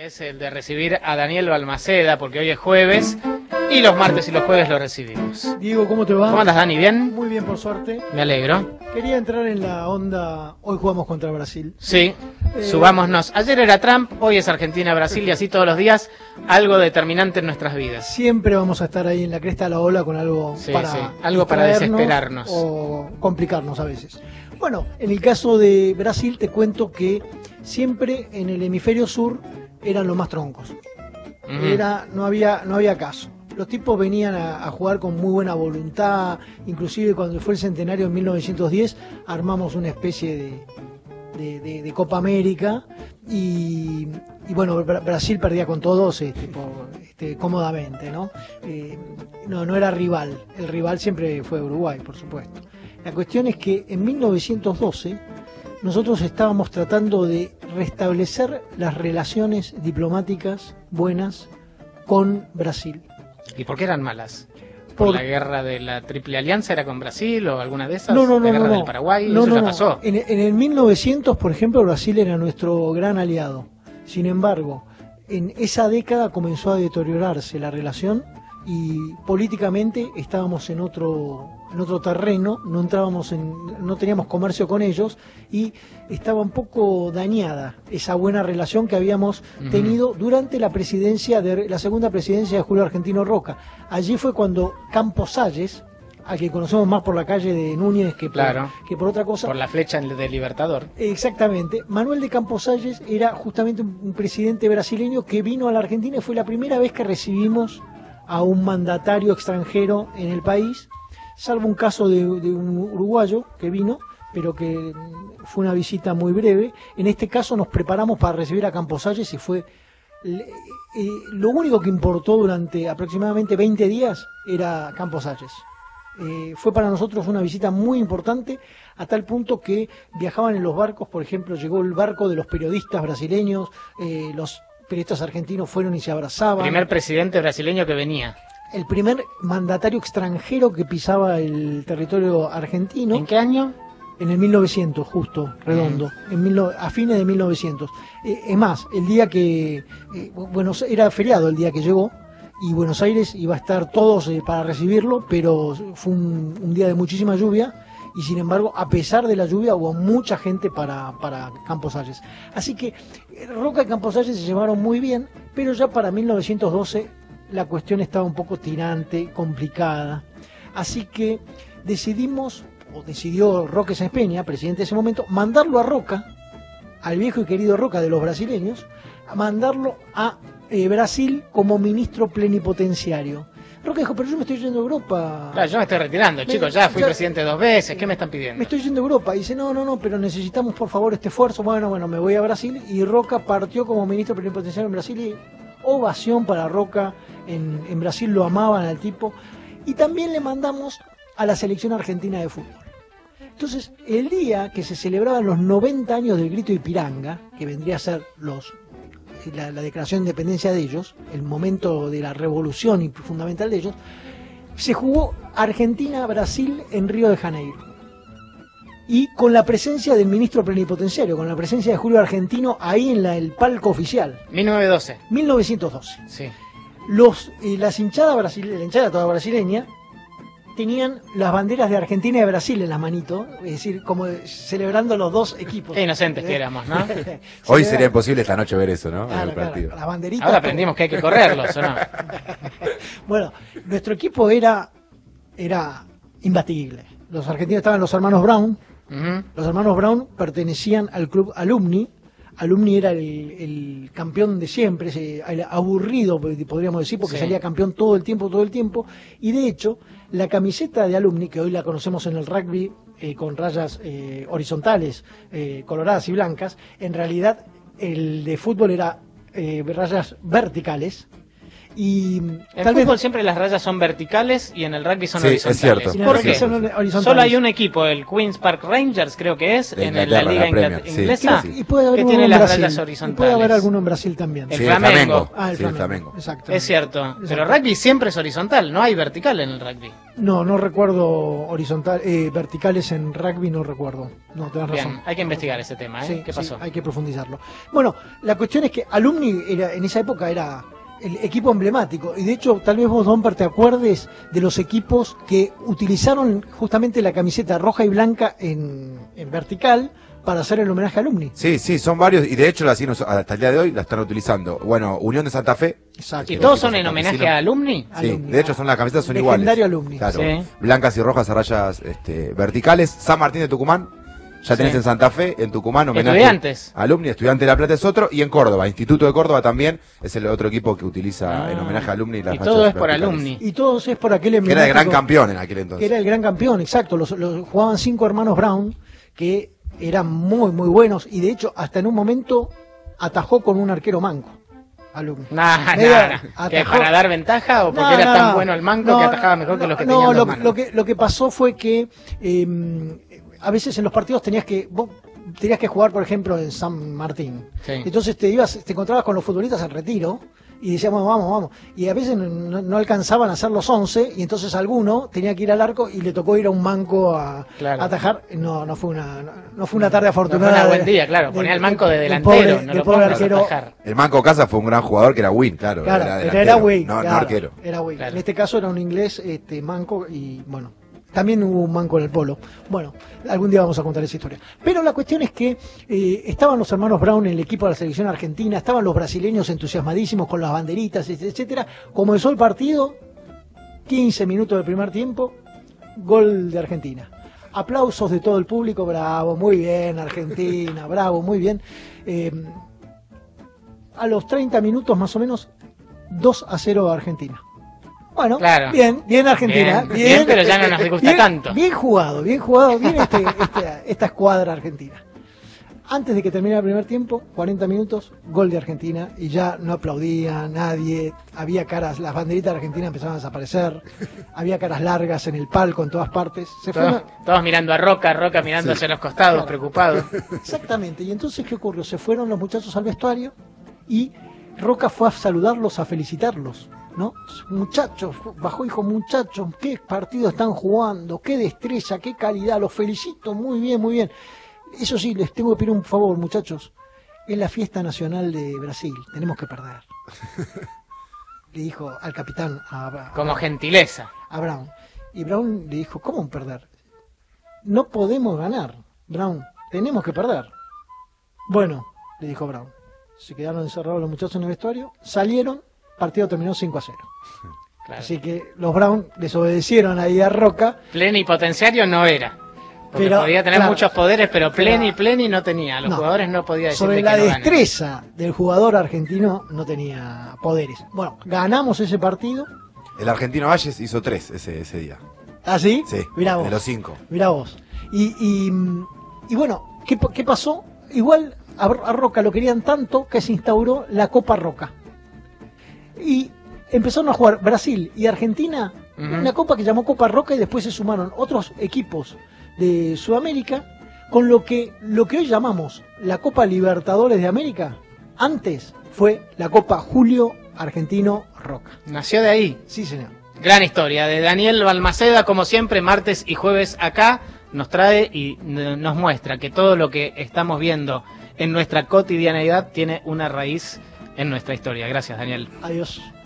es el de recibir a Daniel Balmaceda, porque hoy es jueves y los martes y los jueves lo recibimos. Diego, ¿cómo te va? ¿Cómo andas, Dani? ¿Bien? Muy bien, por suerte. Me alegro. Quería entrar en la onda, hoy jugamos contra Brasil. Sí, subámonos. Ayer era Trump, hoy es Argentina-Brasil y así todos los días algo determinante en nuestras vidas. Siempre vamos a estar ahí en la cresta de la ola con algo algo para desesperarnos. O complicarnos a veces. Bueno, en el caso de Brasil te cuento que siempre en el hemisferio sur eran los más troncos. No había caso. Los tipos venían a jugar con muy buena voluntad, inclusive cuando fue el centenario en 1910 armamos una especie de Copa América y bueno, Brasil perdía con todos cómodamente, ¿no? No era rival, el rival siempre fue Uruguay, por supuesto. La cuestión es que en 1912 nosotros estábamos tratando de restablecer las relaciones diplomáticas buenas con Brasil. ¿Y por qué eran malas? ¿Por la guerra de la Triple Alianza era con Brasil o alguna de esas? No. ¿La guerra del Paraguay? ¿Eso ya pasó? En el 1900, por ejemplo, Brasil era nuestro gran aliado. Sin embargo, en esa década comenzó a deteriorarse la relación y políticamente estábamos en otro terreno, no teníamos comercio con ellos y estaba un poco dañada esa buena relación que habíamos tenido durante la segunda presidencia de Julio Argentino Roca. Allí fue cuando Campos Salles, al que conocemos más por la calle de Núñez que por otra cosa. Por la flecha del Libertador. Exactamente. Manuel de Campos Salles era justamente un presidente brasileño que vino a la Argentina y fue la primera vez que recibimos a un mandatario extranjero en el país, salvo un caso de un uruguayo que vino, pero que fue una visita muy breve. En este caso nos preparamos para recibir a Campos Salles y fue lo único que importó durante aproximadamente 20 días era Campos Salles. Fue para nosotros una visita muy importante, a tal punto que viajaban en los barcos. Por ejemplo, llegó el barco de los periodistas brasileños, los periodistas argentinos fueron y se abrazaban. Primer presidente brasileño que venía. El primer mandatario extranjero que pisaba el territorio argentino. ¿En qué año? En el 1900, justo, redondo, a fines de 1900. Es más, el día que, era feriado el día que llegó, y Buenos Aires iba a estar todos para recibirlo, pero fue un día de muchísima lluvia, y sin embargo, a pesar de la lluvia, hubo mucha gente para Campos Salles. Así que Roca y Campos Salles se llevaron muy bien, pero ya para 1912 la cuestión estaba un poco tirante, complicada. Así que decidió Roque Sáenz Peña, presidente de ese momento, mandarlo a Roca, al viejo y querido Roca de los brasileños, a mandarlo a Brasil como ministro plenipotenciario. Roca dijo, pero yo me estoy yendo a Europa. Claro, yo me estoy retirando, chicos, ya fui presidente 2 veces, ¿qué me están pidiendo? Me estoy yendo a Europa. Y dice, no, pero necesitamos por favor este esfuerzo. Bueno, me voy a Brasil. Y Roca partió como ministro plenipotenciario en Brasil y ovación para Roca. En Brasil lo amaban al tipo. Y también le mandamos a la selección argentina de fútbol. Entonces, el día que se celebraban los 90 años del Grito de Ipiranga, que vendría a ser la declaración de independencia de ellos, el momento de la revolución fundamental de ellos, se jugó Argentina-Brasil en Río de Janeiro. Y con la presencia del ministro plenipotenciario, con la presencia de Julio Argentino ahí en el palco oficial. 1912. Sí. La hinchada toda brasileña, tenían las banderas de Argentina y de Brasil en las manitos, es decir, como celebrando los dos equipos. Qué inocentes que éramos, ¿no? Hoy sería imposible esta noche ver eso, ¿no? Claro, en el partido. las banderitas. Ahora aprendimos que hay que correrlos, ¿o no? Bueno, nuestro equipo era imbatible. Los argentinos estaban los hermanos Brown. Los hermanos Brown pertenecían al club Alumni. Alumni era el campeón de siempre, el aburrido, podríamos decir, porque salía campeón todo el tiempo, y de hecho, la camiseta de Alumni, que hoy la conocemos en el rugby con rayas horizontales, coloradas y blancas, en realidad el de fútbol era rayas verticales, Y En tal vez fútbol siempre las rayas son verticales y en el rugby son Sí, horizontales. es cierto. en el ¿Por rugby qué? son horizontales. Solo hay un equipo, el Queen's Park Rangers, creo que es, De en la Inglaterra, liga la Premier, sí, inglesa, sí, sí. Y puede haber que uno tiene en las Brasil. rayas Y horizontales. puede haber alguno en Brasil también. El Sí, Flamengo. Ah, Sí, el Flamengo. Exacto. Es cierto, pero rugby siempre es horizontal, no hay vertical en el rugby. No recuerdo horizontal, verticales en rugby, no recuerdo. No, tenés razón. Bien, hay que investigar ese tema, ¿eh? Sí, ¿Qué sí, pasó? hay que profundizarlo. Bueno, la cuestión es que Alumni en esa época era el equipo emblemático. Y de hecho, tal vez vos, Domper, te acuerdes de los equipos que utilizaron justamente la camiseta roja y blanca en vertical para hacer el homenaje a Alumni. Sí, son varios y de hecho hasta el día de hoy la están utilizando. Bueno, Unión de Santa Fe. Exacto. ¿Y todos equipo son en homenaje santafesino. a Alumni? Sí, Alumni. de hecho son las camisetas son Legendario iguales. Alumni. Claro, Sí. blancas y rojas a rayas verticales. San Martín de Tucumán. Ya tenés Sí. en Santa Fe, en Tucumán, homenaje Estudiantes. a Alumni, Estudiante de La Plata es otro, y en Córdoba, Instituto de Córdoba también es el otro equipo que utiliza en homenaje a Alumni las Y todo rayas es por verticales. Alumni. Y todos es por aquel Que era el gran emblemático- campeón en aquel Que entonces. era el gran campeón, exacto. Los jugaban 5 hermanos Brown, que eran muy buenos. Y de hecho, hasta en un momento atajó con un arquero manco. Alumni. Nah, Medio nah, ¿Que atajó- para dar ventaja o porque No, era no, tan no. bueno el manco No, que atajaba mejor que los que no, tenían lo, dos manos? lo que pasó fue que a veces en los partidos vos tenías que jugar, por ejemplo, en San Martín. Sí. Entonces te encontrabas con los futbolistas en retiro y decíamos, vamos. Y a veces no alcanzaban a hacer los 11 y entonces alguno tenía que ir al arco y le tocó ir a un manco a Claro. atajar. No fue una tarde afortunada. No fue una de- buen día, claro. de- Ponía al manco de del delantero, pobre- no del lo pobre pongas a arquero. atajar. El Manco Casa fue un gran jugador que era Win, claro. Claro, era pero delantero, era Wayne, no claro, arquero. Era Wayne. Claro. En este caso era un inglés manco y bueno, también hubo un manco en el polo. Bueno, algún día vamos a contar esa historia. Pero la cuestión es que estaban los hermanos Brown en el equipo de la selección argentina, estaban los brasileños entusiasmadísimos con las banderitas, etcétera. Comenzó el partido, 15 minutos del primer tiempo, gol de Argentina. Aplausos de todo el público, bravo, muy bien, Argentina, bravo, muy bien. A los 30 minutos más o menos, 2-0 a Argentina. Bueno, Claro. bien Argentina. Bien, pero ya no nos gusta tanto. Bien jugado, bien esta escuadra argentina. Antes de que termine el primer tiempo, 40 minutos, gol de Argentina y ya no aplaudía nadie, había caras, las banderitas de Argentina empezaban a desaparecer, había caras largas en el palco en todas partes. Todos mirando a Roca mirando hacia los costados, Claro. preocupados. Exactamente, y entonces ¿qué ocurrió? Se fueron los muchachos al vestuario y Roca fue a saludarlos, a felicitarlos, ¿no? Muchachos, bajó y dijo, muchachos, qué partido están jugando, qué destreza, qué calidad, los felicito, muy bien, muy bien. Eso sí, les tengo que pedir un favor, muchachos, es la fiesta nacional de Brasil, tenemos que perder. Le dijo al capitán, Como gentileza. a Brown. Y Brown le dijo, ¿cómo perder? No podemos ganar, Brown, tenemos que perder. Bueno, le dijo Brown. Se quedaron encerrados los muchachos en el vestuario, salieron, partido terminó 5-0. Claro. Así que los Brown desobedecieron ahí a Roca. Plenipotenciario no era. Porque Pero, podía tener claro, muchos poderes, pero pero- pleni no tenía. Los No. jugadores no podía decir Sobre que la no ganen. destreza del jugador argentino no tenía poderes. Bueno, ganamos ese partido. El argentino Valles hizo 3 ese día. ¿Ah, sí? Sí, Mirá de vos. los 5. Mirá vos. Y bueno, ¿qué pasó? Igual a Roca lo querían tanto que se instauró la Copa Roca. Y empezaron a jugar Brasil y Argentina, Ujú. una copa que llamó Copa Roca y después se sumaron otros equipos de Sudamérica, con lo que hoy llamamos la Copa Libertadores de América, antes fue la Copa Julio Argentino Roca. Nació de ahí. Sí, señor. Gran historia de Daniel Balmaceda, como siempre, martes y jueves acá, nos trae y nos muestra que todo lo que estamos viendo en nuestra cotidianeidad tiene una raíz en nuestra historia. Gracias, Daniel. Adiós.